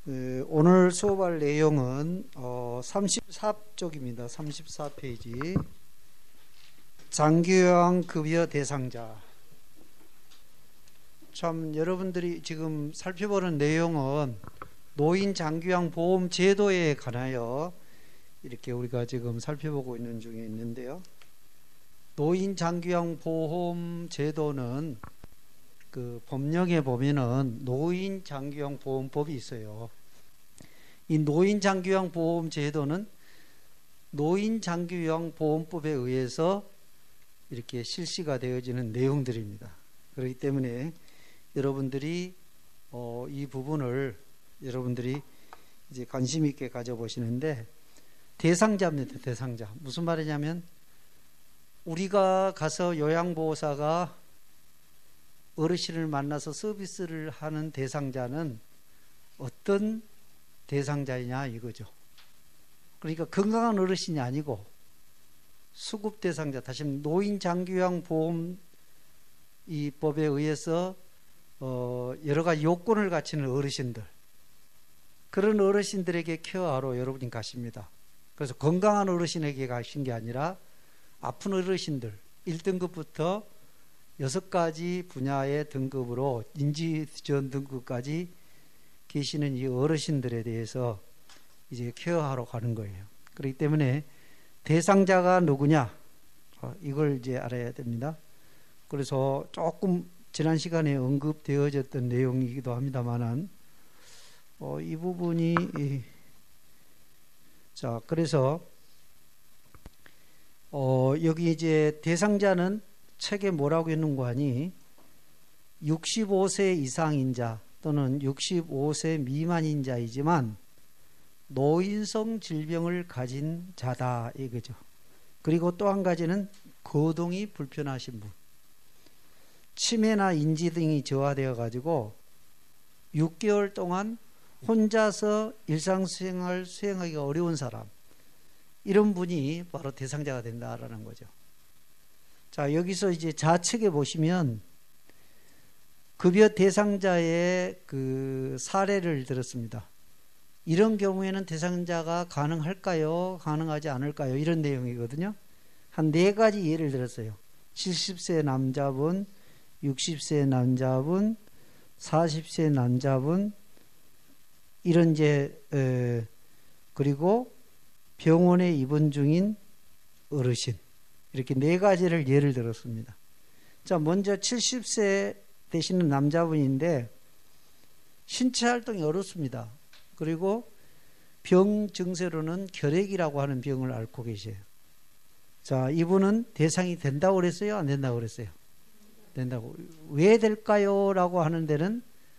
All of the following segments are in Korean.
오늘 수업할 내용은 34쪽입니다. 34페이지. 장기요양 급여 대상자. 참 여러분들이 지금 살펴보는 내용은 노인 장기요양 보험 제도에 관하여 이렇게 우리가 지금 살펴보고 있는 중에 있는데요. 노인 장기요양 보험 제도는 그 법령에 보면은 노인 장기요양 보험법이 있어요. 이 노인 장기요양 보험 제도는 노인 장기요양 보험법에 의해서 이렇게 실시가 되어지는 내용들입니다. 그렇기 때문에 여러분들이 이 부분을 여러분들이 이제 관심 있게 가져보시는데, 대상자입니다. 대상자. 무슨 말이냐면 우리가 가서 요양보호사가 어르신을 만나서 서비스를 하는 대상자는 어떤 대상자이냐 이거죠. 그러니까 건강한 어르신이 아니고 수급 대상자, 다시 노인 장기요양 보험 이 법에 의해서 여러 가지 요건을 갖추는 어르신들, 그런 어르신들에게 케어하러 여러분이 가십니다. 그래서 건강한 어르신에게 가신 게 아니라 아픈 어르신들 1등급부터 6가지 분야의 등급으로 인지지원 등급까지 계시는 이 어르신들에 대해서 이제 케어하러 가는 거예요. 그렇기 때문에 대상자가 누구냐, 이걸 이제 알아야 됩니다. 그래서 조금 지난 시간에 언급되어졌던 내용이기도 합니다만은 이 부분이 자, 그래서 여기 이제 대상자는 책에 뭐라고 했는고 하니 65세 이상인 자 또는 65세 미만인 자이지만 노인성 질병을 가진 자다 이거죠. 그리고 또 한 가지는 거동이 불편하신 분, 치매나 인지 등이 저하되어 가지고 6개월 동안 혼자서 일상생활 수행하기가 어려운 사람, 이런 분이 바로 대상자가 된다라는 거죠. 자, 여기서 이제 좌측에 보시면 급여 대상자의 그 사례를 들었습니다. 이런 경우에는 대상자가 가능할까요? 가능하지 않을까요? 이런 내용이거든요. 한 4가지 예를 들었어요. 70세 남자분, 60세 남자분, 40세 남자분, 이런 이제 그리고 병원에 입원 중인 어르신, 이렇게 4가지를 예를 들었습니다. 자, 먼저 70세 되시는 남자분인데 신체 활동이 어렵습니다. 그리고 병 증세로는 결핵이라고 하는 병을 앓고 계세요. 자, 이분은 대상이 된다고 그랬어요? 안 된다고 그랬어요? 된다고. 왜 될까요? 라고 하는 데는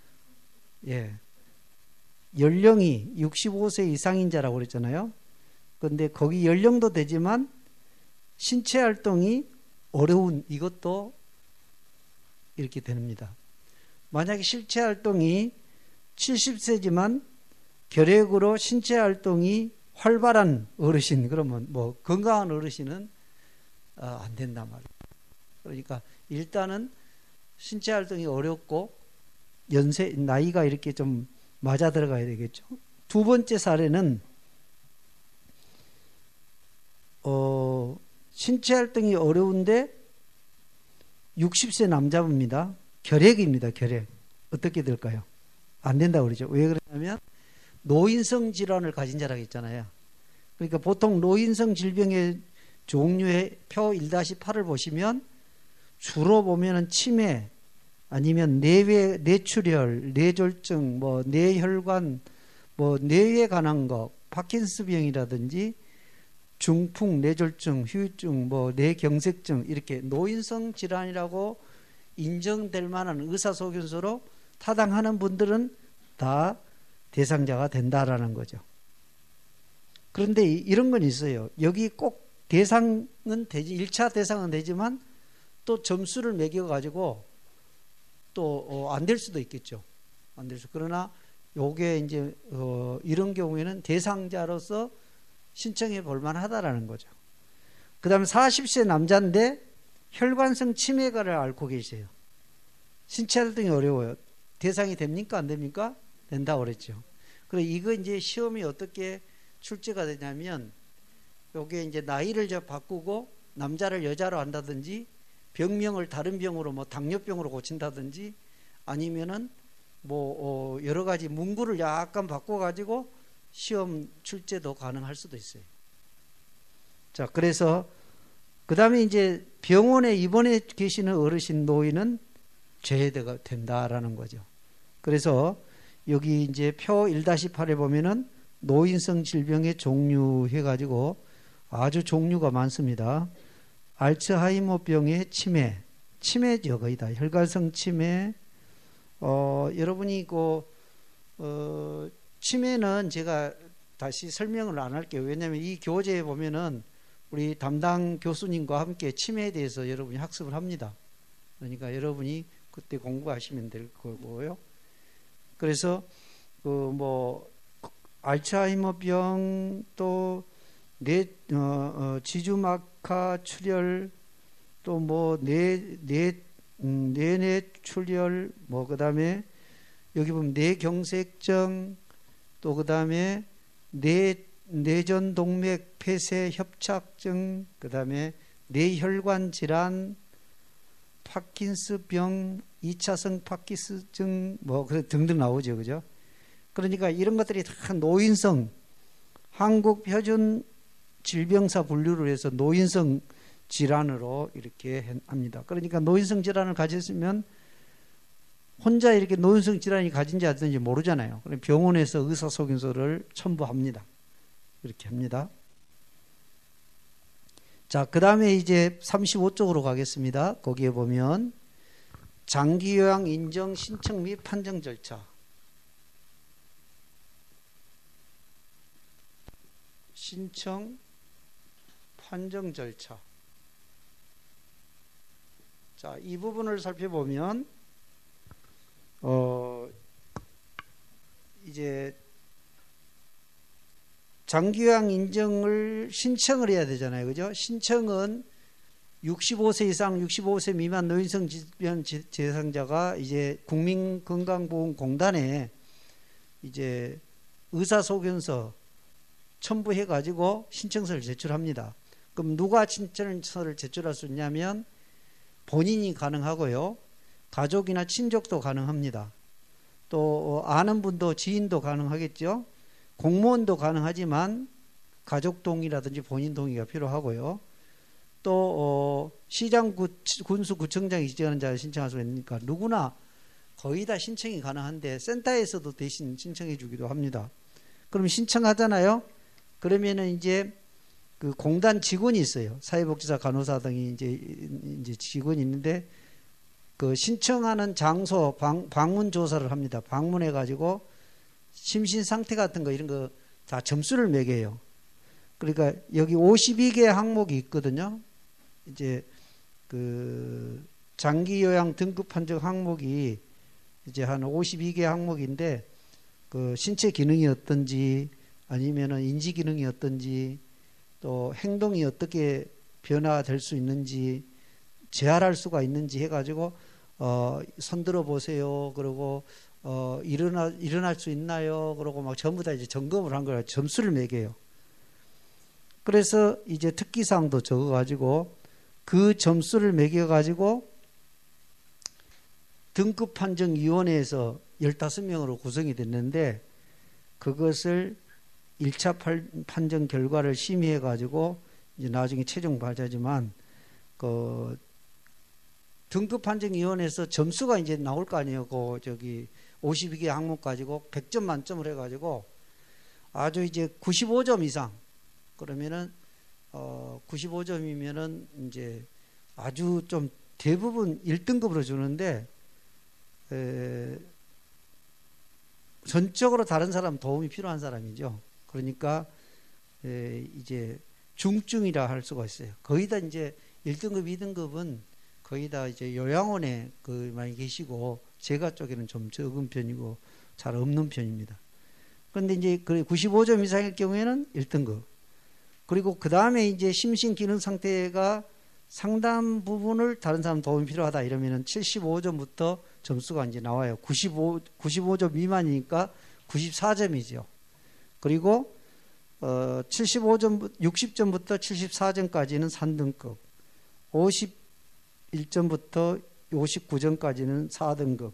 연령이 65세 이상인 자라고 그랬잖아요. 근데 거기 연령도 되지만 신체 활동이 어려운, 이것도 이렇게 됩니다. 만약에 신체 활동이 70세지만 결핵으로 신체 활동이 활발한 어르신, 그러면 뭐 건강한 어르신은 안 된단 말이에요. 그러니까 일단은 신체 활동이 어렵고 나이가 이렇게 좀 맞아 들어가야 되겠죠. 두 번째 사례는 신체 활동이 어려운데 60세 남자입니다. 결핵입니다. 결핵. 어떻게 될까요? 안 된다고 그러죠. 왜 그러냐면 노인성 질환을 가진 자라고 했잖아요. 그러니까 보통 노인성 질병의 종류의 표 1-8을 보시면 주로 보면은 치매, 아니면 뇌출혈, 뇌졸중, 뭐 뇌혈관, 뭐 뇌에 관한 거, 파킨스병이라든지 중풍, 뇌졸중, 후유증, 뭐 뇌경색증, 이렇게 노인성 질환이라고 인정될 만한 의사소견서로 타당하는 분들은 다 대상자가 된다라는 거죠. 그런데 이런 건 있어요. 여기 꼭 대상은 되지, 1차 대상은 되지만 또 점수를 매겨가지고 또 안 될 수도 있겠죠. 안 될 수. 그러나 요게 이제 이런 경우에는 대상자로서 신청해 볼 만하다라는 거죠. 그 다음에 40세 남자인데 혈관성 치매가를 앓고 계세요. 신체 활동이 어려워요. 대상이 됩니까? 안 됩니까? 된다고 그랬죠. 그리고 이거 이제 시험이 어떻게 출제가 되냐면, 요게 이제 나이를 바꾸고 남자를 여자로 한다든지, 병명을 다른 병으로 뭐 당뇨병으로 고친다든지, 아니면은 뭐 여러 가지 문구를 약간 바꿔가지고 시험 출제도 가능할 수도 있어요. 자, 그래서 그 다음에 이제 병원에 입원해 계시는 어르신 노인은 제외가 된다라는 거죠. 그래서 여기 이제 표 1-8에 보면은 노인성 질병의 종류 해가지고 아주 종류가 많습니다. 알츠하이머병의 치매죠, 거의 다. 혈관성 치매. 여러분이 치매는 제가 다시 설명을 안 할게요. 왜냐하면 이 교재에 보면은 우리 담당 교수님과 함께 치매에 대해서 여러분이 학습을 합니다. 그러니까 여러분이 그때 공부하시면 될 거고요. 그래서 알츠하이머병, 또 지주막하 출혈, 또 뇌내 출혈, 그다음에 여기 보면 뇌경색증, 또 그다음에 뇌전동맥 폐쇄 협착증, 그다음에 뇌혈관 질환, 파킨스병, 2차성 파킨스증, 등등 나오죠, 그죠? 그러니까 이런 것들이 다 노인성, 한국 표준 질병사 분류를 해서 노인성 질환으로 이렇게 합니다. 그러니까 노인성 질환을 가졌으면 혼자 이렇게 노인성 질환이 가진지 않든지 모르잖아요. 그럼 병원에서 의사소견서를 첨부합니다. 이렇게 합니다. 자, 그 다음에 이제 35쪽으로 가겠습니다. 거기에 보면 장기요양 인정 신청 및 판정 절차. 신청, 판정 절차. 자, 이 부분을 살펴보면 이제 장기요양 인정을 신청을 해야 되잖아요, 그죠? 신청은 65세 이상, 65세 미만 노인성 질병 대상자가 이제 국민건강보험공단에 이제 의사소견서 첨부해가지고 신청서를 제출합니다. 그럼 누가 신청서를 제출할 수 있냐면 본인이 가능하고요, 가족이나 친족도 가능합니다. 또 아는 분도, 지인도 가능하겠죠. 공무원도 가능하지만 가족 동의라든지 본인 동의가 필요하고요. 또 시장, 군수, 구청장이 지정하는 자를 신청할 수 있으니까 누구나 거의 다 신청이 가능한데 센터에서도 대신 신청해 주기도 합니다. 그럼 신청하잖아요. 그러면은 이제 그 공단 직원이 있어요. 사회복지사, 간호사 등이 이제 직원이 있는데 그 신청하는 장소 방문 조사를 합니다. 방문해 가지고 심신 상태 같은 거 이런 거 다 점수를 매겨요. 그러니까 여기 52개 항목이 있거든요. 이제 그 장기 요양 등급 판정 항목이 이제 한 52개 항목인데 그 신체 기능이 어떤지, 아니면은 인지 기능이 어떤지, 또 행동이 어떻게 변화될 수 있는지, 재활할 수가 있는지 해가지고 손들어 보세요. 그러고 일어날 수 있나요? 그러고 막 전부 다 이제 점검을 한 거라 점수를 매겨요. 그래서 이제 특기사항도 적어가지고 그 점수를 매겨가지고 등급판정위원회에서 15명으로 구성이 됐는데 그것을 1차 판정 결과를 심의해가지고 이제 나중에 최종 발표지만 그 등급판정위원회에서 점수가 이제 나올 거 아니에요. 그 저기 52개 항목 가지고 100점 만점을 해가지고 아주 이제 95점 이상, 그러면은 95점이면은 이제 아주 좀 대부분 1등급으로 주는데 전적으로 다른 사람 도움이 필요한 사람이죠. 그러니까 이제 중증이라 할 수가 있어요. 거의 다 이제 1등급, 2등급은 거의 다 이제 요양원에 많이 계시고 제가 쪽에는 좀 적은 편이고 잘 없는 편입니다. 그런데 이제 95점 이상일 경우에는 1등급. 그리고 그 다음에 이제 심신 기능 상태가 상당 부분을 다른 사람 도움이 필요하다 이러면은 75점부터 점수가 이제 나와요. 95점 미만이니까 94점이죠. 그리고 60점부터 74점까지는 3등급, 51점부터 59점까지는 4등급,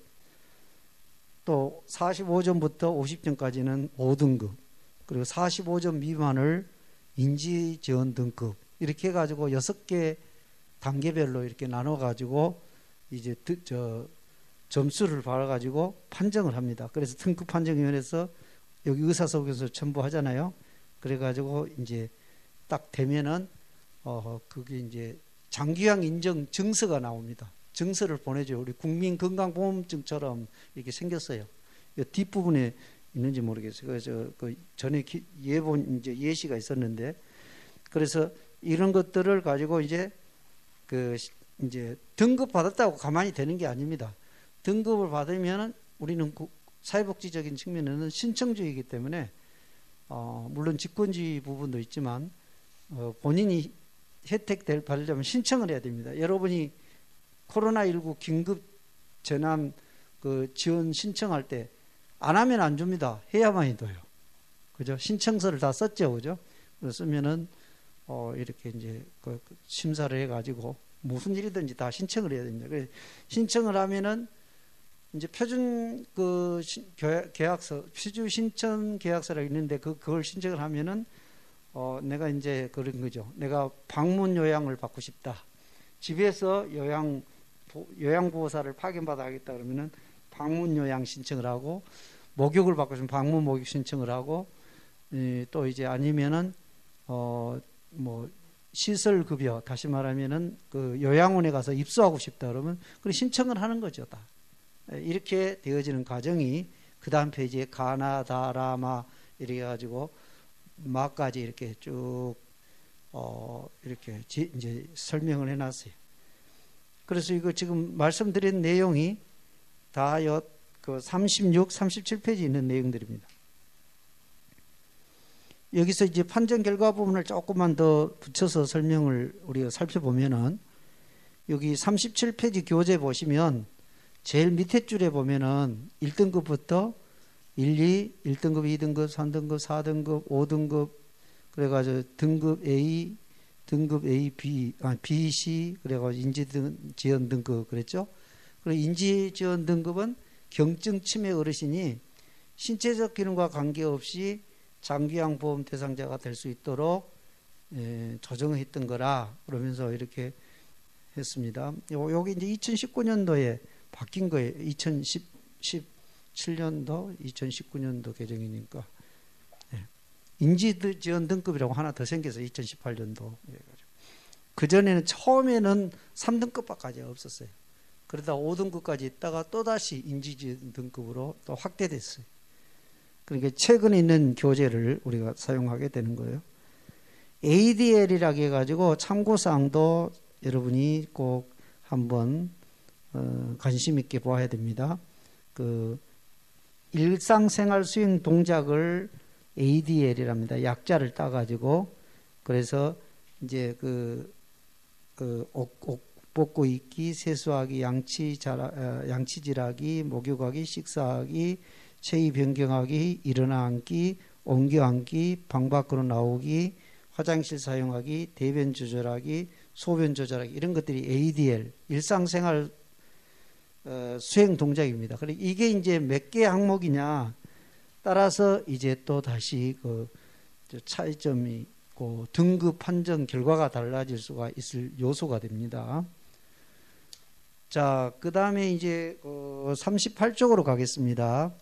또 45점부터 50점까지는 5등급, 그리고 45점 미만을 인지지원 등급, 이렇게 해가지고 6개 단계별로 이렇게 나눠가지고 이제 점수를 받아가지고 판정을 합니다. 그래서 등급 판정위원회에서 여기 의사소견서 첨부하잖아요. 그래가지고 이제 딱 되면은 그게 이제 장기약 인정 증서가 나옵니다. 증서를 보내줘요. 우리 국민건강보험증처럼 이렇게 생겼어요. 뒷부분에 있는지 모르겠어요. 그래서 그 전에 이제 예시가 있었는데, 그래서 이런 것들을 가지고 이제 이제 등급 받았다고 가만히 되는 게 아닙니다. 등급을 받으면은 우리는 사회복지적인 측면에는 신청주의이기 때문에 물론 직권주의 부분도 있지만 본인이 혜택 받으려면 신청을 해야 됩니다. 여러분이 코로나19 긴급 재난 지원 신청할 때 안 하면 안 줍니다. 해야만이 돼요. 그죠? 신청서를 다 썼죠. 그죠? 쓰면은 이렇게 이제 심사를 해가지고 무슨 일이든지 다 신청을 해야 됩니다. 그래서 신청을 하면은 이제 표준 계약서, 표준 신청 계약서라고 있는데 그걸 신청을 하면은 내가 이제 그런 거죠. 내가 방문 요양을 받고 싶다. 집에서 요양보호사를 파견받아 하겠다 그러면은 방문 요양 신청을 하고, 목욕을 받고 싶으면 방문 목욕 신청을 하고, 또 이제 아니면은 뭐 시설 급여, 다시 말하면은 그 요양원에 가서 입소하고 싶다 그러면 그 신청을 하는 거죠. 다 이렇게 되어지는 과정이 그 다음 페이지에 가나다라마 이렇게 가지고 마까지 이렇게 쭉 이렇게 이제 설명을 해놨어요. 그래서 이거 지금 말씀드린 내용이 다 그 36, 37페이지 있는 내용들입니다. 여기서 이제 판정 결과 부분을 조금만 더 붙여서 설명을 우리가 살펴보면은, 여기 37페이지 교재 보시면 제일 밑에 줄에 보면은 1등급부터 1, 2, 1등급, 2등급, 3등급, 4등급, 5등급, 그래가지고 등급 A, 등급 A, B, B, C, 그래가지고 인지지원 등급 그랬죠. 그리고 인지지원 등급은 경증 치매 어르신이 신체적 기능과 관계없이 장기양 보험 대상자가 될 수 있도록 조정했던 거라 그러면서 이렇게 했습니다. 여기 이제 2019년도에 바뀐 거예요. 2017년도, 2019년도 개정이니까. 인지지원 등급이라고 하나 더 생겨서 2018년도. 그전에는 처음에는 3등급밖에 없었어요. 그러다 5등급까지 있다가 또다시 인지지원 등급으로 또 확대됐어요. 그러니까 최근에 있는 교재를 우리가 사용하게 되는 거예요. ADL이라고 해가지고 참고사항도 여러분이 꼭 한번 관심 있게 보아야 됩니다. 그 일상생활 수행 동작을 ADL이랍니다. 약자를 따가지고, 그래서 이제 옷 벗고 입기, 세수하기, 양치질하기, 목욕하기, 식사하기, 체위 변경하기, 일어나 앉기, 옮겨 앉기, 방 밖으로 나오기, 화장실 사용하기, 대변 조절하기, 소변 조절하기, 이런 것들이 ADL, 일상생활 수행 동작입니다. 그래 이게 이제 몇 개 항목이냐 따라서 이제 또 다시 차이점이 있고 등급 판정 결과가 달라질 수가 있을 요소가 됩니다. 자, 그 다음에 이제 38쪽으로 가겠습니다.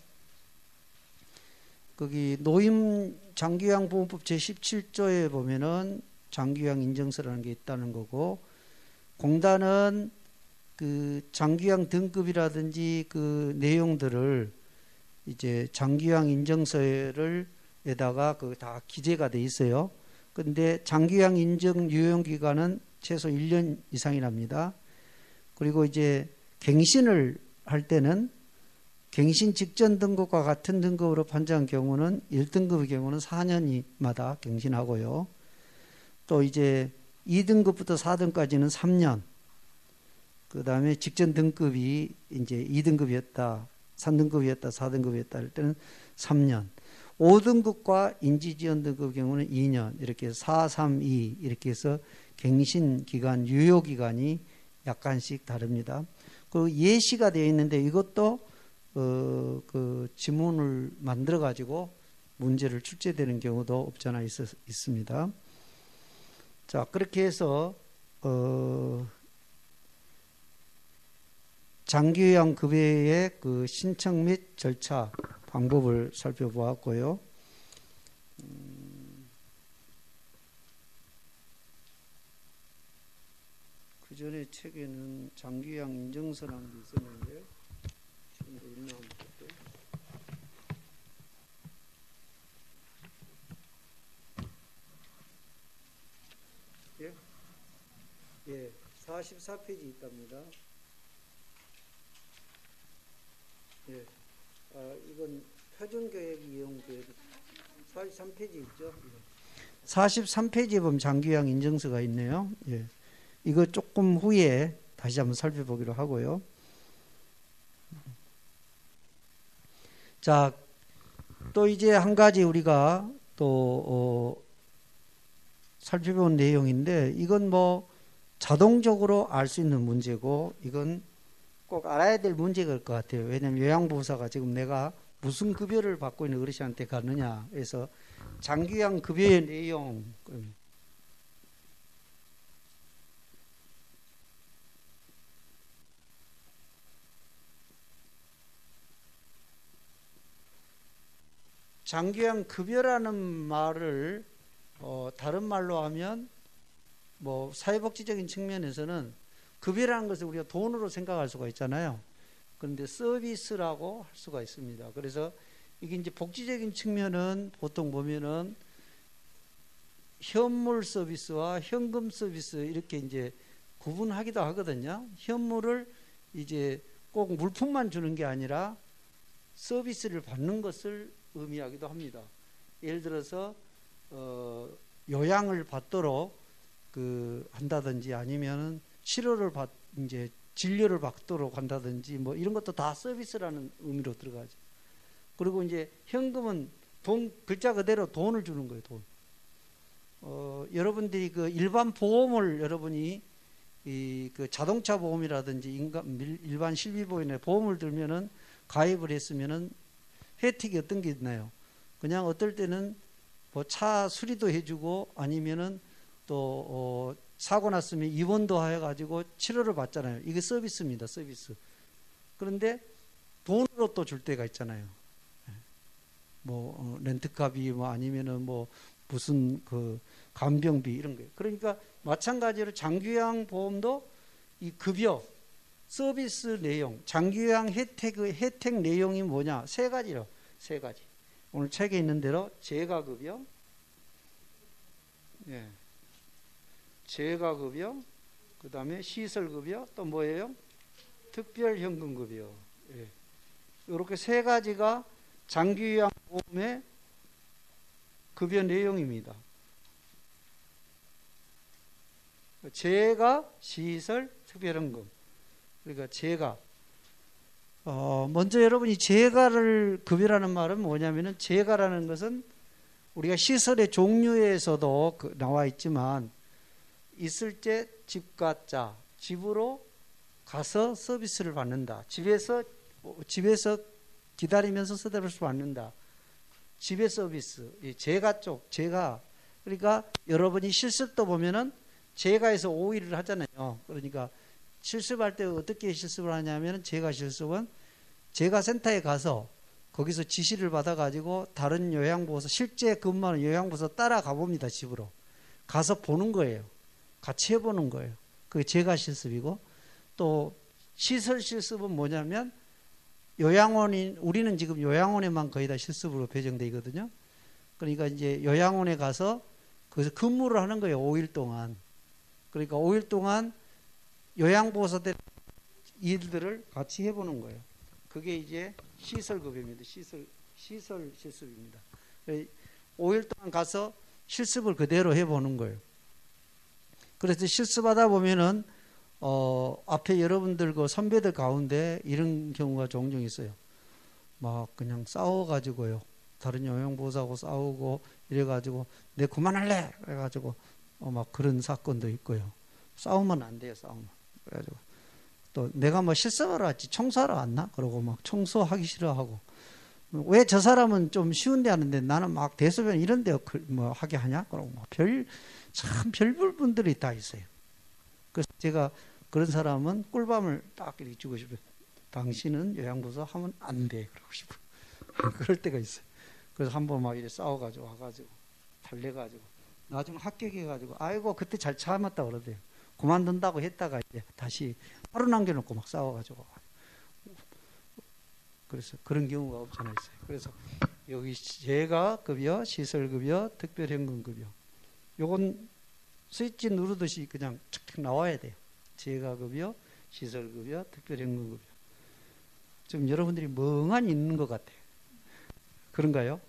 거기 노인 장기요양보험법 제17조에 보면은 장기요양 인증서라는 게 있다는 거고, 공단은 그 장기요양 등급이라든지 그 내용들을 이제 장기요양 인증서를 에다가 다 기재가 돼 있어요. 근데 장기요양 인증 유효 기간은 최소 1년 이상이랍니다. 그리고 이제 갱신을 할 때는 갱신 직전 등급과 같은 등급으로 판정한 경우는 1등급의 경우는 4년마다 갱신하고요. 또 이제 2등급부터 4등까지는 3년. 그 다음에 직전 등급이 이제 2등급이었다, 3등급이었다, 4등급이었다 할 때는 3년. 5등급과 인지지원 등급의 경우는 2년. 이렇게 4, 3, 2 이렇게 해서 갱신 기간, 유효 기간이 약간씩 다릅니다. 그리고 예시가 되어 있는데 이것도 그 지문을 만들어 가지고 문제를 출제되는 경우도 없지 않아 있습니다. 자, 그렇게 해서 장기요양 급여의 그 신청 및 절차 방법을 살펴보았고요. 그 전에 책에는 장기요양 인증서라는 게 있었는데 지금 있나 한번 볼게요. 예? 예, 44페이지 있답니다. 예, 이건 표준교육 이용교육 43페이지 있죠? 예. 43페이지에 보면 장기요양 인증서가 있네요. 예. 이거 조금 후에 다시 한번 살펴보기로 하고요. 자, 또 이제 한 가지 우리가 또 살펴본 내용인데 이건 뭐 자동적으로 알 수 있는 문제고 이건 꼭 알아야 될 문제가 될 것 같아요. 왜냐하면 요양보호사가 지금 내가 무슨 급여를 받고 있는 어르신한테 가느냐 해서 장기요양 급여의 내용 장기요양 급여라는 말을 다른 말로 하면 뭐 사회복지적인 측면에서는 급여라는 것을 우리가 돈으로 생각할 수가 있잖아요. 그런데 서비스라고 할 수가 있습니다. 그래서 이게 이제 복지적인 측면은 보통 보면은 현물 서비스와 현금 서비스 이렇게 이제 구분하기도 하거든요. 현물을 이제 꼭 물품만 주는 게 아니라 서비스를 받는 것을 의미하기도 합니다. 예를 들어서 요양을 받도록 한다든지 아니면은 치료를 이제 진료를 받도록 한다든지 뭐 이런 것도 다 서비스라는 의미로 들어가죠. 그리고 이제 현금은 돈 글자 그대로 돈을 주는 거예요. 돈. 여러분들이 그 일반 보험을 여러분이 그 자동차 보험이라든지 일반 실비보험에 보험을 들면은 가입을 했으면은 혜택이 어떤 게 있나요? 그냥 어떨 때는 뭐 차 수리도 해주고 아니면은 또 사고 났으면 입원도 해가지고 치료를 받잖아요. 이게 서비스입니다. 서비스. 그런데 돈으로 또 줄 때가 있잖아요. 뭐 렌트카비 뭐 아니면은 뭐 무슨 그 간병비 이런 거. 그러니까 마찬가지로 장기요양 보험도 이 급여 서비스 내용, 장기요양 혜택 내용이 뭐냐? 세 가지로. 세 가지. 오늘 책에 있는 대로 재가급여, 예, 재가급여, 그 다음에 시설급여, 또 뭐예요? 특별현금급여. 예. 이렇게 세 가지가 장기요양 보험의 급여 내용입니다. 재가, 시설, 특별현금. 그러니까 재가. 먼저 여러분이 재가를 급여라는 말은 뭐냐면은 재가라는 것은 우리가 시설의 종류에서도 나와 있지만 있을 때 집가자, 집으로 가서 서비스를 받는다. 집에서 기다리면서 서비스를 받는다. 집의 서비스, 재가 쪽, 재가. 그러니까 여러분이 실습도 보면은 재가에서 5일을 하잖아요. 그러니까 실습할 때 어떻게 실습을 하냐면 재가 실습은 재가센터에 가서 거기서 지시를 받아가지고 다른 요양보호사 실제 근무하는 요양보호사 따라가 봅니다. 집으로 가서 보는 거예요. 같이 해보는 거예요. 그게 재가 실습이고 또 시설 실습은 뭐냐면 우리는 지금 요양원에만 거의 다 실습으로 배정되어 있거든요. 그러니까 이제 요양원에 가서 거기서 근무를 하는 거예요. 5일 동안. 그러니까 5일 동안 요양보호사들 일들을 같이 해보는 거예요. 그게 이제 시설급여입니다. 시설 실습입니다. 5일 동안 가서 실습을 그대로 해보는 거예요. 그래서 실습하다 보면은 앞에 여러분들 그 선배들 가운데 이런 경우가 종종 있어요. 막 그냥 싸워가지고요. 다른 요양보호사하고 싸우고 이래가지고 내 그만할래 그래가지고 막 그런 사건도 있고요. 싸우면 안 돼요. 싸우면. 그래가지고 또 내가 뭐 실습하러 왔지 청소하러 왔나? 그러고 막 청소하기 싫어하고 왜 저 사람은 좀 쉬운데 하는데 나는 막 대소변 이런 데 뭐 하게 하냐? 그러고 막 참 별별 분들이 다 있어요. 그래서 제가 그런 사람은 꿀밤을 딱 이렇게 주고 싶어요. 당신은 요양보호사 하면 안 돼. 그러고 싶어요. 그럴 때가 있어요. 그래서 한번 막 이렇게 싸워가지고 와가지고 달래가지고 나중에 합격해가지고 아이고 그때 잘 참았다 그러대요. 그만둔다고 했다가 이제 다시 하루 남겨놓고 막 싸워가지고 그래서 그런 경우가 없잖아 있어요. 그래서 여기 재가급여, 시설급여, 특별현금급여 요건 스위치 누르듯이 그냥 툭툭 나와야 돼요. 재가급여, 시설급여, 특별현금급여. 좀 여러분들이 멍하니 있는 것 같아요. 그런가요?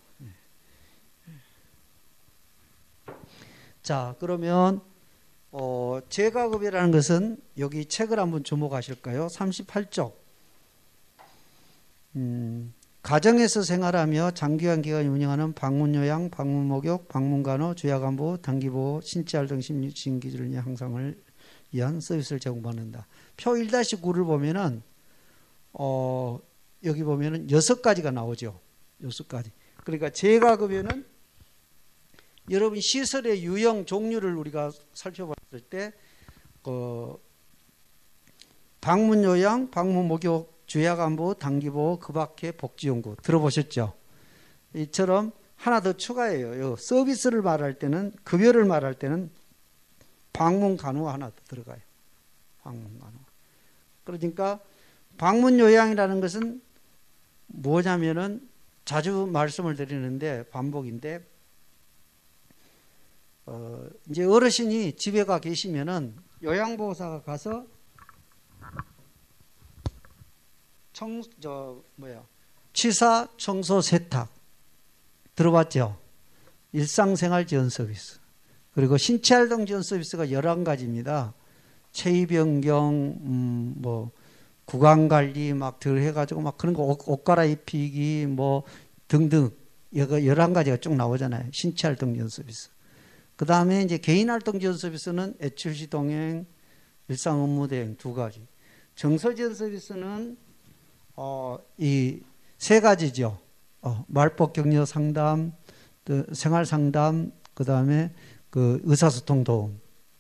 자, 그러면 재가급여라는 것은 여기 책을 한번 주목하실까요? 38쪽. 가정에서 생활하며 장기간 기간 운영하는 방문요양, 방문목욕, 방문간호, 주야간보호, 단기보호, 신체활동 심리진기를 향상을 위한 서비스를 제공받는다. 표 1-9를 보면은 여기 보면은 6가지가 나오죠. 6가지. 그러니까 재가급여는 여러분 시설의 유형 종류를 우리가 살펴봤을 때 방문요양, 방문목욕, 주야간보호, 단기보호, 그 밖에 복지연구 들어보셨죠? 이처럼 하나 더 추가해요. 서비스를 말할 때는 급여를 말할 때는 방문간호가 하나 더 들어가요. 방문간호. 그러니까 방문요양이라는 것은 뭐냐면은 자주 말씀을 드리는데 반복인데 이제 어르신이 집에 가 계시면은 요양보호사가 가서 취사, 청소, 세탁 들어봤죠? 일상생활 지원 서비스. 그리고 신체활동 지원 서비스가 11가지입니다. 체위 변경, 구강관리 막 들어해가지고 막 그런 거 옷 갈아입히기 뭐 등등 11가지가 쭉 나오잖아요. 신체활동 지원 서비스. 그 다음에 이제 개인활동 지원 서비스는 애출시 동행, 일상 업무 대행 2가지. 정서 지원 서비스는 이 3가지죠. 말복 격려 상담, 생활 상담, 그 다음에 그 의사소통 도움,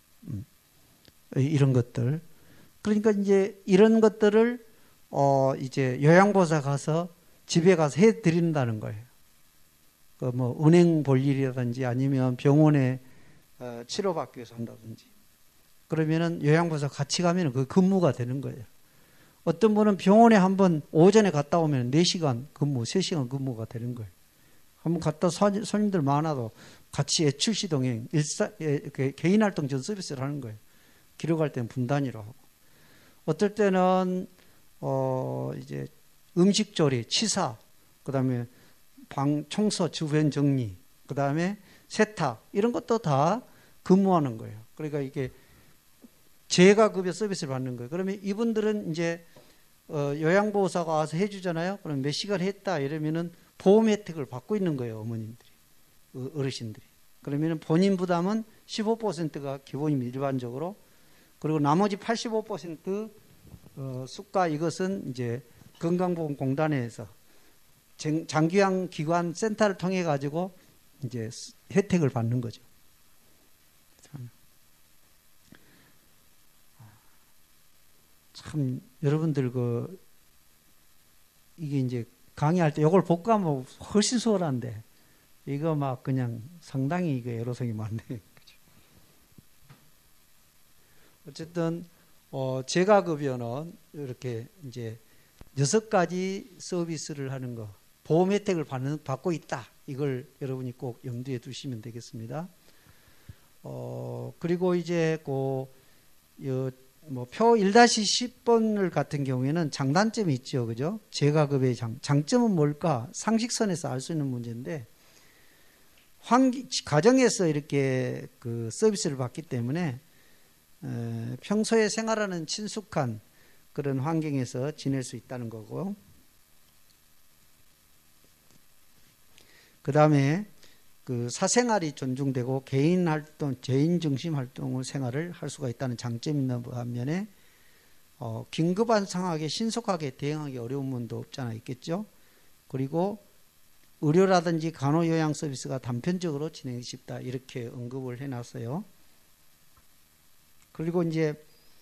이런 것들. 그러니까 이제 이런 것들을 이제 요양보호사 가서 집에 가서 해 드린다는 거예요. 그 뭐 은행 볼 일이라든지 아니면 병원에 치료받기 위해서 한다든지. 그러면은 요양보호사 같이 가면 그 근무가 되는 거예요. 어떤 분은 병원에 한번 오전에 갔다 오면 4시간 근무, 3시간 근무가 되는 거예요. 한번 갔다 손님들 많아도 같이 애출시 동행, 개인활동 전 서비스를 하는 거예요. 기록할 때는 분단위로 하고. 어떨 때는 이제 음식 조리, 치사, 그 다음에 방 청소, 주변 정리, 그 다음에 세탁 이런 것도 다 근무하는 거예요. 그러니까 이게 재가급여 서비스를 받는 거예요. 그러면 이분들은 이제 요양보호사가 와서 해주잖아요. 그럼 몇 시간 했다 이러면은 보험 혜택을 받고 있는 거예요. 어머님들이, 어르신들이. 그러면은 본인 부담은 15%가 기본입니다. 일반적으로. 그리고 나머지 85% 수가 이것은 이제 건강보험공단에서 장기요양 기관 센터를 통해 가지고 이제 혜택을 받는 거죠. 참 여러분들 이게 이제 강의할 때 이걸 복구하면 훨씬 수월한데 이거 막 그냥 상당히 이게 애로성이 많네. 어쨌든 재가급여는 이렇게 이제 6가지 서비스를 하는 거, 보험 혜택을 받고 있다. 이걸 여러분이 꼭 염두에 두시면 되겠습니다. 그리고 이제 표 1-10번을 같은 경우에는 장단점이 있죠. 그죠? 재가급의 장점은 뭘까? 상식선에서 알 수 있는 문제인데, 가정에서 이렇게 그 서비스를 받기 때문에, 평소에 생활하는 친숙한 그런 환경에서 지낼 수 있다는 거고, 그 다음에 그 사생활이 존중되고 개인 활동, 개인 중심 활동을 생활을 할 수가 있다는 장점이 있는 반면에 긴급한 상황에 신속하게 대응하기 어려운 면도 없잖아 있겠죠. 그리고 의료라든지 간호요양 서비스가 단편적으로 진행이 쉽다 이렇게 언급을 해놨어요. 그리고 이제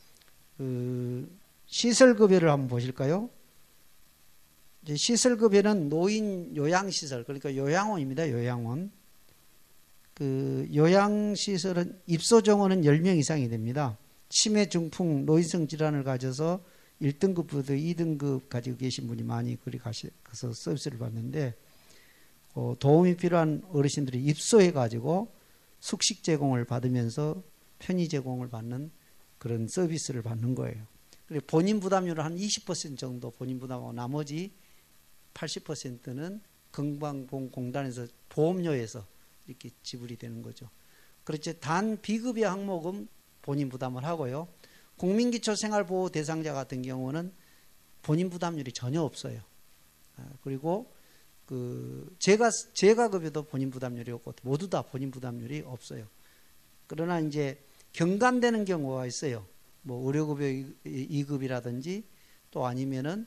시설급여를 한번 보실까요? 이제 시설급여는 노인 요양시설, 그러니까 요양원입니다. 요양원. 그 요양시설은 입소 정원은 10명 이상이 됩니다. 치매, 중풍, 노인성 질환을 가져서 1등급부터 2등급 가지고 계신 분이 많이 거기 가서 서비스를 받는데 도움이 필요한 어르신들이 입소해 가지고 숙식 제공을 받으면서 편의 제공을 받는 그런 서비스를 받는 거예요. 그리고 본인 부담률을 한 20% 정도 본인 부담하고 나머지 80%는 건강보험공단에서 보험료에서 이렇게 지불이 되는 거죠. 그렇지 단 비급여 항목은 본인 부담을 하고요. 국민기초생활보호 대상자 같은 경우는 본인 부담률이 전혀 없어요. 그리고 그 재가급여도 본인 부담률이 없고 모두 다 본인 부담률이 없어요. 그러나 이제 경감되는 경우가 있어요. 뭐 의료급여 2급이라든지 또 아니면은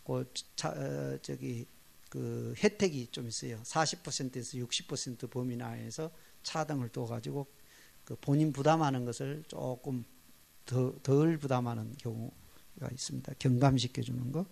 그 혜택이 좀 있어요. 40%에서 60% 범위 내에서 차등을 둬가지고 그 본인 부담하는 것을 조금 덜 부담하는 경우가 있습니다. 경감시켜주는 거.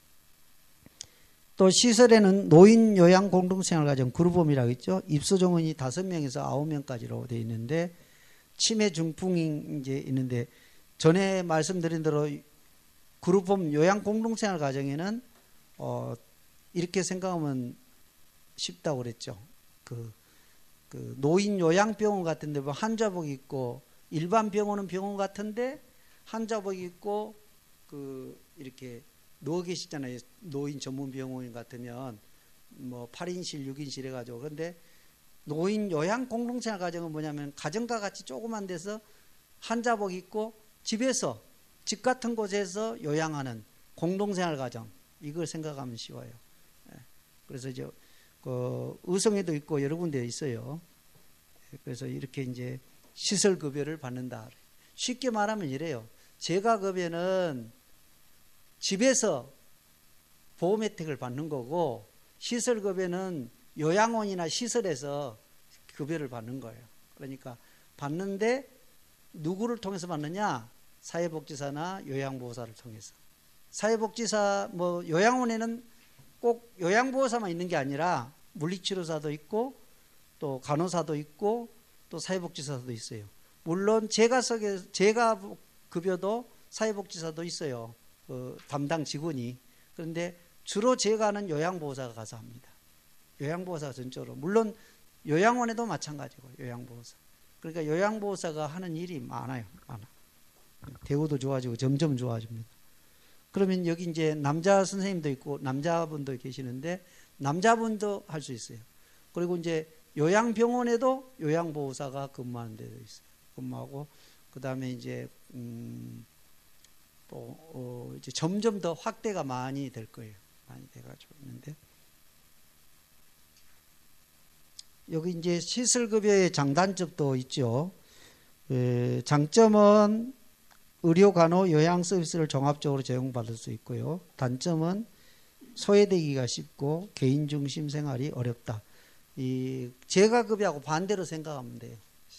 또 시설에는 노인 요양 공동생활가정 그룹홈이라고 있죠. 입소 정원이 5명에서 9명까지로 되어 있는데 치매 중풍이 이제 있는데 전에 말씀드린 대로 그룹홈 요양 공동생활 가정에는 이렇게 생각하면 쉽다고 그랬죠. 그 노인 요양병원 같은데 뭐 환자복 입고 일반 병원은 병원 같은데 환자복 입고 그 이렇게 누워 계시잖아요. 노인 전문 병원 같으면 뭐 8인실, 6인실 해가지고. 그런데 노인 요양 공동생활 가정은 뭐냐면 가정과 같이 조그만 데서 환자복 입고 집에서 집 같은 곳에서 요양하는 공동생활 가정, 이걸 생각하면 쉬워요. 그래서 이제 그 의성에도 있고 여러 군데 있어요. 그래서 이렇게 이제 시설 급여를 받는다. 쉽게 말하면 이래요. 재가급여는 집에서 보험 혜택을 받는 거고 시설 급여는 요양원이나 시설에서 급여를 받는 거예요. 그러니까 받는데 누구를 통해서 받느냐? 사회복지사나 요양보호사를 통해서. 사회복지사 뭐 요양원에는 꼭 요양보호사만 있는 게 아니라 물리치료사도 있고 또 간호사도 있고 또 사회복지사도 있어요. 물론 재가급여도 사회복지사도 있어요. 담당 직원이. 그런데 주로 재가는 요양보호사가 가서 합니다. 요양보호사가 전적으로. 물론 요양원에도 마찬가지고 요양보호사. 그러니까 요양보호사가 하는 일이 많아요. 많아. 대우도 좋아지고 점점 좋아집니다. 그러면 여기 이제 남자 선생님도 있고 남자분도 계시는데 남자분도 할 수 있어요. 그리고 이제 요양병원에도 요양보호사가 근무하는 데도 있어요. 근무하고 그 다음에 이제 이제 점점 더 확대가 많이 될 거예요. 많이 돼가지고 있는데 여기 이제 시설급여의 장단점도 있죠. 장점은 의료, 간호, 요양 서비스를 종합적으로 제공받을 수 있고요. 단점은 소외되기가 쉽고 개인 중심 생활이 어렵다. 이 재가급여하고 반대로 생각하면 돼요.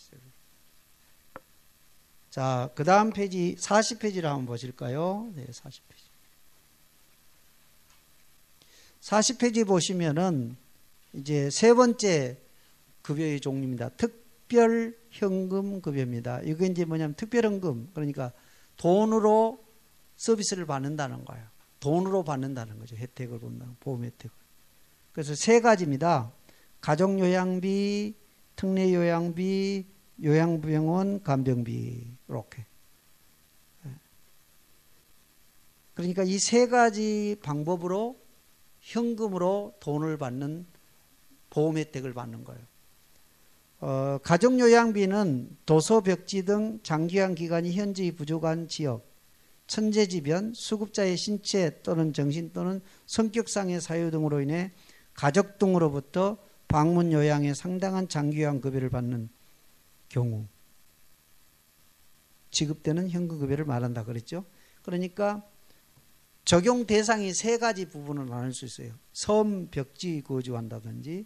자, 그 다음 페이지 40페이지를 한번 보실까요? 네, 40페이지. 40페이지 보시면은 이제 세 번째 급여의 종류입니다. 특별 현금 급여입니다. 이게 이제 뭐냐면 특별현금, 그러니까 돈으로 서비스를 받는다는 거예요. 돈으로 받는다는 거죠. 혜택을 본다는, 보험 혜택을. 그래서 세 가지입니다. 가족요양비, 특례요양비, 요양병원 간병비, 이렇게. 그러니까 이 세 가지 방법으로 현금으로 돈을 받는 보험 혜택을 받는 거예요. 가족요양비는 도서, 벽지 등 장기간 기간이 현저히 부족한 지역, 천재지변, 수급자의 신체 또는 정신 또는 성격상의 사유 등으로 인해 가족 등으로부터 방문 요양에 상당한 장기 요양급여를 받는 경우 지급되는 현금급여를 말한다 그랬죠. 그러니까 적용 대상이 세 가지 부분을 나눌 수 있어요. 섬 벽지 거주한다든지,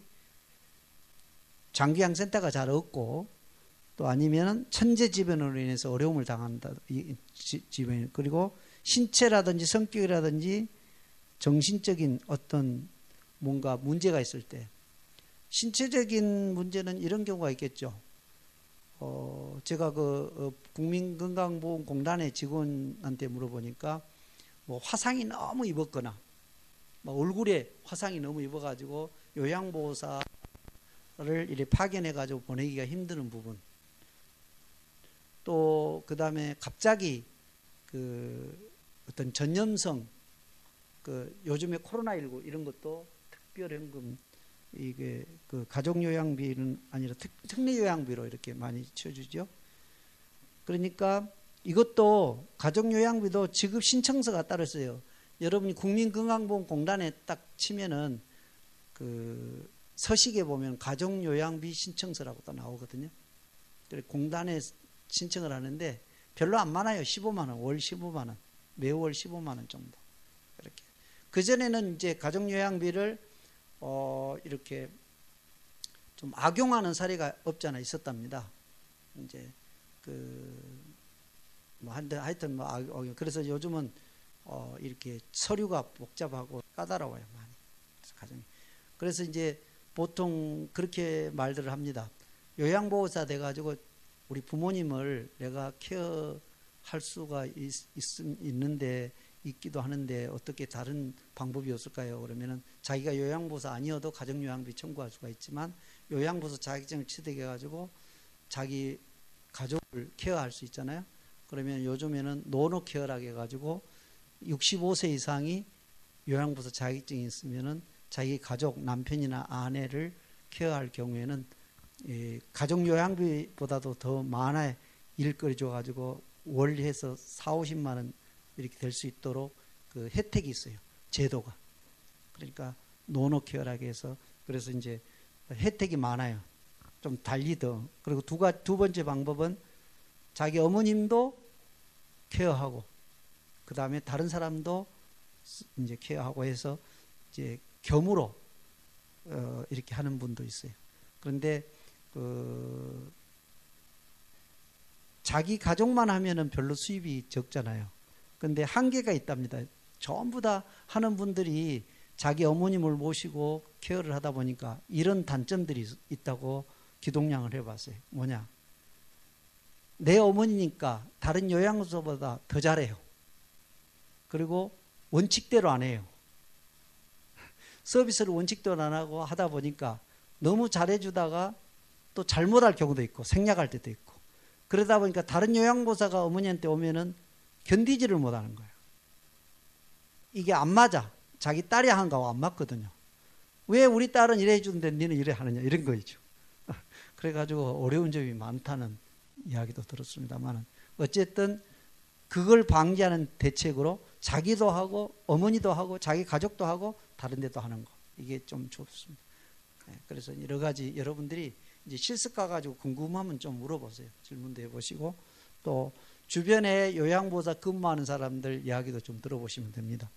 장기양센터가 잘 없고, 또 아니면 천재지변으로 인해서 어려움을 당한다. 지변. 그리고 신체라든지 성격이라든지 정신적인 어떤 뭔가 문제가 있을 때, 신체적인 문제는 이런 경우가 있겠죠. 제가 국민건강보험공단의 직원한테 물어보니까 뭐 화상이 너무 입었거나 얼굴에 화상이 너무 입어가지고 요양보호사를 이렇게 파견해가지고 보내기가 힘드는 부분, 또 그 다음에 갑자기 어떤 전염성, 요즘에 코로나19 이런 것도 특별현금, 이게 가족요양비는 아니라 특례요양비로 이렇게 많이 쳐주죠. 그러니까 이것도 가족요양비도 지급 신청서가 따로 있어요. 여러분이 국민건강보험공단에 딱 치면은 서식에 보면 가족요양비 신청서라고 또 나오거든요. 공단에 신청을 하는데 별로 안 많아요. 15만 원, 월 15만 원, 매월 15만 원 정도. 이렇게. 그전에는 이제 가족요양비를 이렇게 좀 악용하는 사례가 없잖아 있었답니다. 이제 하여튼 그래서 요즘은 이렇게 서류가 복잡하고 까다로워요 많이. 그래서 이제 보통 그렇게 말들을 합니다. 요양보호사 돼가지고 우리 부모님을 내가 케어할 수가 있기도 하는데 어떻게 다른 방법이 없을까요? 그러면은 자기가 요양보호사 아니어도 가족요양비 청구할 수가 있지만 요양보호사 자격증을 취득해가지고 자기 가족을 케어할 수 있잖아요. 그러면 요즘에는 노노케어라고 해가지고 65세 이상이 요양보호사 자격증이 있으면은 자기 가족, 남편이나 아내를 케어할 경우에는 가족요양비보다도 더 많은 일거리 줘가지고 월 해서 4, 50만 원 이렇게 될 수 있도록 혜택이 있어요. 제도가. 그러니까 노노케어라고 해서 그래서 이제 혜택이 많아요. 좀 달리 더. 그리고 두 번째 방법은 자기 어머님도 케어하고 그 다음에 다른 사람도 이제 케어하고 해서 이제 겸으로 이렇게 하는 분도 있어요. 그런데 자기 가족만 하면은 별로 수입이 적잖아요. 그런데 한계가 있답니다. 전부 다 하는 분들이 자기 어머님을 모시고 케어를 하다 보니까 이런 단점들이 있다고 기동량을 해봤어요. 뭐냐? 내 어머니니까 다른 요양소보다 더 잘해요. 그리고 원칙대로 안 해요. 서비스를 원칙대로 안 하고 하다 보니까 너무 잘해주다가 또 잘못할 경우도 있고 생략할 때도 있고 그러다 보니까 다른 요양보호사가 어머니한테 오면은 견디지를 못하는 거예요. 이게 안 맞아. 자기 딸이 하는 거하고 안 맞거든요. 왜 우리 딸은 이래 해주는데 너는 이래 하느냐 이런 거죠. 그래가지고 어려운 점이 많다는 이야기도 들었습니다만 어쨌든 그걸 방지하는 대책으로 자기도 하고 어머니도 하고 자기 가족도 하고 다른 데도 하는 거 이게 좀 좋습니다. 그래서 여러 가지 여러분들이 이제 실습 가가지고 궁금하면 좀 물어보세요. 질문도 해보시고 또 주변에 요양보호사 근무하는 사람들 이야기도 좀 들어보시면 됩니다.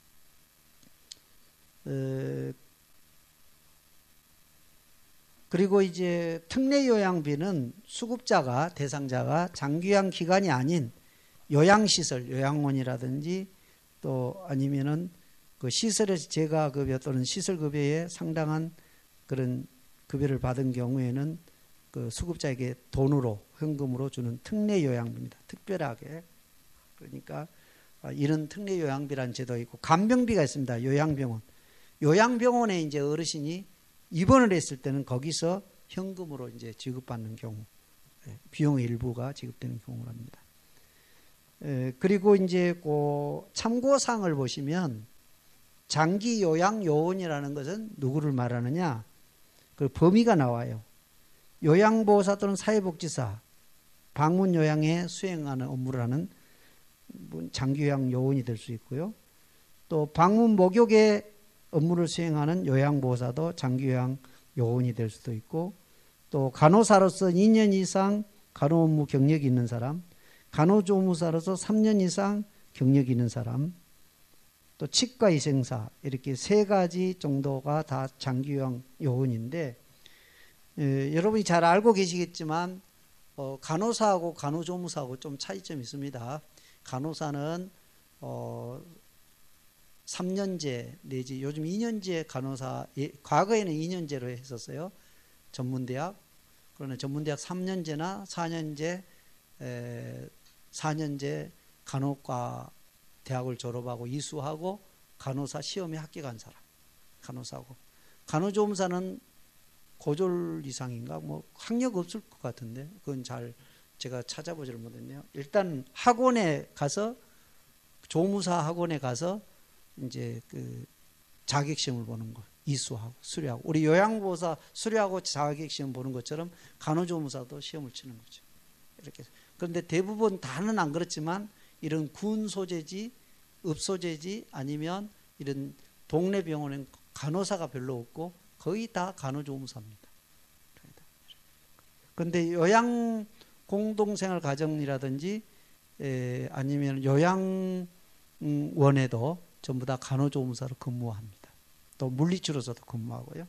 그리고 이제 특례요양비는 수급자가 대상자가 장기요양 기관이 아닌 요양시설, 요양원이라든지 또 아니면은 그 시설에서 재가급여 또는 시설급여에 상당한 그런 급여를 받은 경우에는 그 수급자에게 돈으로 현금으로 주는 특례요양비입니다. 특별하게. 그러니까 이런 특례요양비라는 제도가 있고 간병비가 있습니다. 요양병원. 요양병원에 이제 어르신이 입원을 했을 때는 거기서 현금으로 이제 지급받는 경우, 비용의 일부가 지급되는 경우랍니다. 그리고 이제 그 참고사항을 보시면 장기 요양 요원이라는 것은 누구를 말하느냐? 그 범위가 나와요. 요양보호사 또는 사회복지사, 방문 요양에 수행하는 업무를 하는 장기 요양 요원이 될 수 있고요. 또 방문 목욕의 업무를 수행하는 요양보호사도 장기 요양 요원이 될 수도 있고, 또 간호사로서 2년 이상 간호 업무 경력이 있는 사람, 간호조무사로서 3년 이상 경력이 있는 사람, 또 치과위생사, 이렇게 세 가지 정도가 다 장기요양 요원인데, 여러분이 잘 알고 계시겠지만 간호사하고 간호조무사하고 좀 차이점이 있습니다. 간호사는 3년제 내지 요즘 2년제 간호사, 과거에는 2년제로 했었어요. 전문대학. 그러나 전문대학 3년제나 4년제 간호과 대학을 졸업하고 이수하고 간호사 시험에 합격한 사람, 간호사고. 간호조무사는 고졸 이상인가 뭐 학력 없을 것 같은데 그건 잘 제가 찾아보지를 못했네요. 일단 학원에 가서, 조무사 학원에 가서 이제 그 자격시험을 보는 거, 이수하고 수료하고, 우리 요양보호사 수료하고 자격시험 보는 것처럼 간호조무사도 시험을 치는 거죠. 이렇게. 그런데 대부분 다는 안 그렇지만 이런 군 소재지, 읍 소재지 아니면 이런 동네 병원엔 간호사가 별로 없고 거의 다 간호조무사입니다. 그런데 요양 공동생활 가정이라든지 아니면 요양원에도 전부 다 간호조무사로 근무합니다. 또 물리치료사도 근무하고요.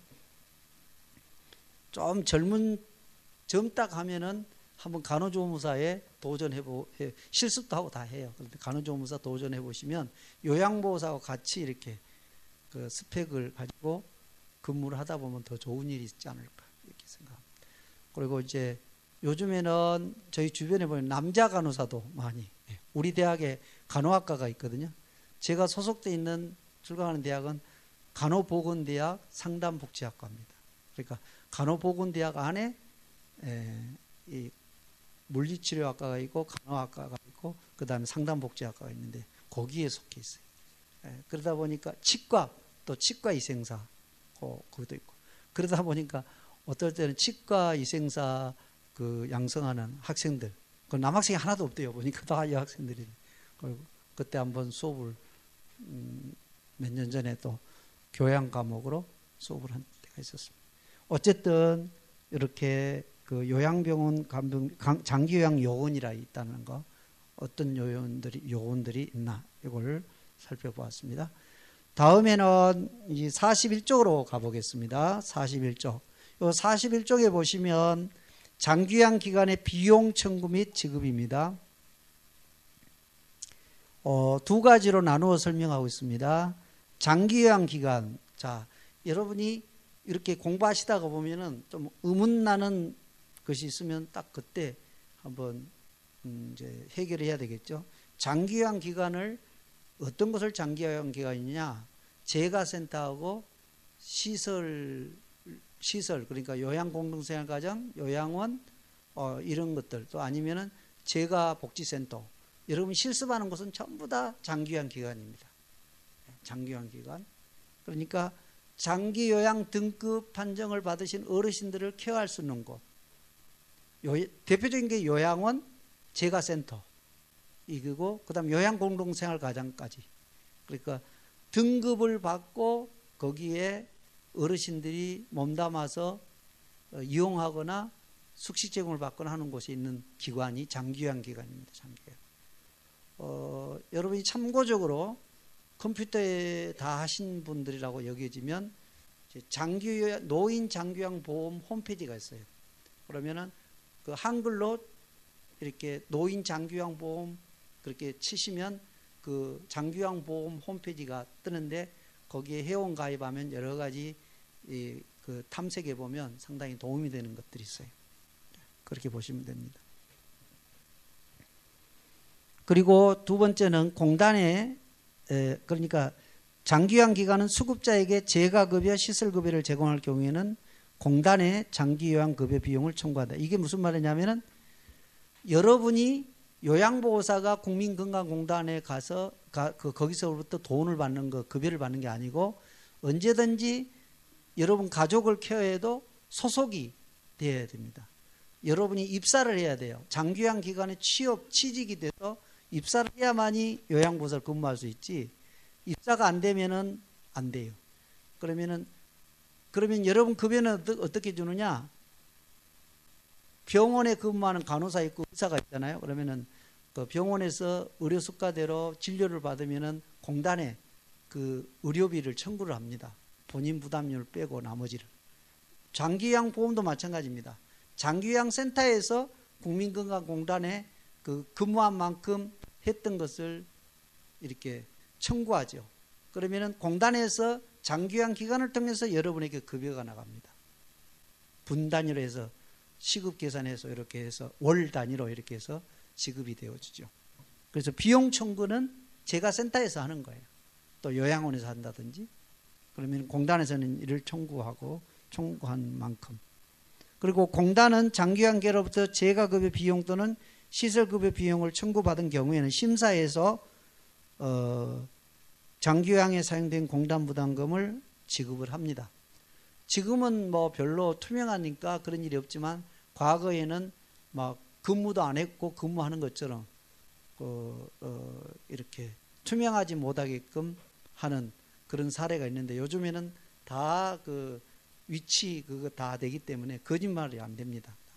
좀 젊다 하면은 한번 간호조무사에 실습도 하고 다 해요. 그런데 간호조무사 도전해 보시면 요양보호사하고 같이 이렇게 그 스펙을 가지고 근무를 하다 보면 더 좋은 일이 있지 않을까 이렇게 생각합니다. 그리고 이제 요즘에는 저희 주변에 보면 남자 간호사도 많이, 우리 대학에 간호학과가 있거든요. 제가 소속돼 있는 출강하는 대학은 간호보건대학 상담복지학과입니다. 그러니까 간호보건대학 안에 이 물리치료학과가 있고 간호학과가 있고 그 다음에 상담복지학과가 있는데 거기에 속해 있어요. 그러다 보니까 치과, 또 치과위생사 거기도 있고, 그러다 보니까 어떨 때는 치과위생사 그 양성하는 학생들, 그 남학생이 하나도 없대요. 보니까 다 여학생들이. 그리고 그때 한번 수업을 몇 년 전에 또 교양 과목으로 수업을 한 때가 있었습니다. 어쨌든 이렇게 그 요양병원 장기요양 요원이라 있다는 거, 어떤 요원들이 있나 이걸 살펴보았습니다. 다음에는 이 41쪽으로 가보겠습니다. 41쪽. 요 41쪽에 보시면 장기요양 기관의 비용 청구 및 지급입니다. 두 가지로 나누어 설명하고 있습니다. 장기요양 기관. 자, 여러분이 이렇게 공부하시다가 보면은 좀 의문나는 것이 있으면 딱 그때 한번 이제 해결해야 되겠죠. 장기요양 기관을, 어떤 것을 장기요양 기관이냐? 재가센터하고 시설, 그러니까 요양공동생활가정, 요양원, 이런 것들, 또 아니면은 재가복지센터. 여러분 실습하는 곳은 전부 다 장기요양 기관입니다. 장기요양 기관. 그러니까 장기요양 등급 판정을 받으신 어르신들을 케어할 수 있는 곳. 대표적인 게 요양원, 재가센터. 이거고, 그 다음 요양공동생활가정까지. 그러니까 등급을 받고 거기에 어르신들이 몸담아서 이용하거나 숙식 제공을 받거나 하는 곳에 있는 기관이 장기요양 기관입니다. 장기요양. 여러분이 참고적으로 컴퓨터에 다 하신 분들이라고 여겨지면 노인 장기요양 보험 홈페이지가 있어요. 그러면은 그 한글로 이렇게 노인 장기요양 보험 그렇게 치시면 그 장기요양 보험 홈페이지가 뜨는데, 거기에 회원 가입하면 여러 가지 그 탐색해 보면 상당히 도움이 되는 것들이 있어요. 그렇게 보시면 됩니다. 그리고 두 번째는 공단에, 그러니까 장기요양 기관은 수급자에게 재가급여, 시설급여를 제공할 경우에는 공단에 장기요양급여 비용을 청구한다. 이게 무슨 말이냐면은 여러분이 요양보호사가 국민건강공단에 가서 거기서부터 돈을 받는 거, 급여를 받는 게 아니고, 언제든지 여러분 가족을 케어해도 소속이 되어야 됩니다. 여러분이 입사를 해야 돼요. 장기요양 기관에 취직이 돼서 입사를 해야만이 요양보호사를 근무할 수 있지, 입사가 안 되면은 안 돼요. 그러면은 그러면 여러분 급여는 어떻게 주느냐? 병원에 근무하는 간호사 있고 의사가 있잖아요. 그러면은 그 병원에서 의료 수가대로 진료를 받으면은 공단에 그 의료비를 청구를 합니다. 본인 부담률 빼고 나머지를. 장기요양 보험도 마찬가지입니다. 장기요양 센터에서 국민건강공단에 그 근무한 만큼 했던 것을 이렇게 청구하죠. 그러면은 공단에서 장기요양 기간을 통해서 여러분에게 급여가 나갑니다. 분 단위로 해서 시급 계산해서 이렇게 해서 월 단위로 이렇게 해서 지급이 되어주죠. 그래서 비용 청구는 제가 센터에서 하는 거예요. 또 요양원에서 한다든지 그러면 공단에서는 이를 청구한 만큼. 그리고 공단은 장기요양계로부터 재가급여 비용 또는 시설급여 비용을 청구받은 경우에는 심사에서 장기요양에 사용된 공단 부담금을 지급을 합니다. 지금은 뭐 별로 투명하니까 그런 일이 없지만 과거에는 막 근무도 안 했고 근무하는 것처럼 이렇게 투명하지 못하게끔 하는 그런 사례가 있는데 요즘에는 다 그 위치 그거 다 되기 때문에 거짓말이 안 됩니다.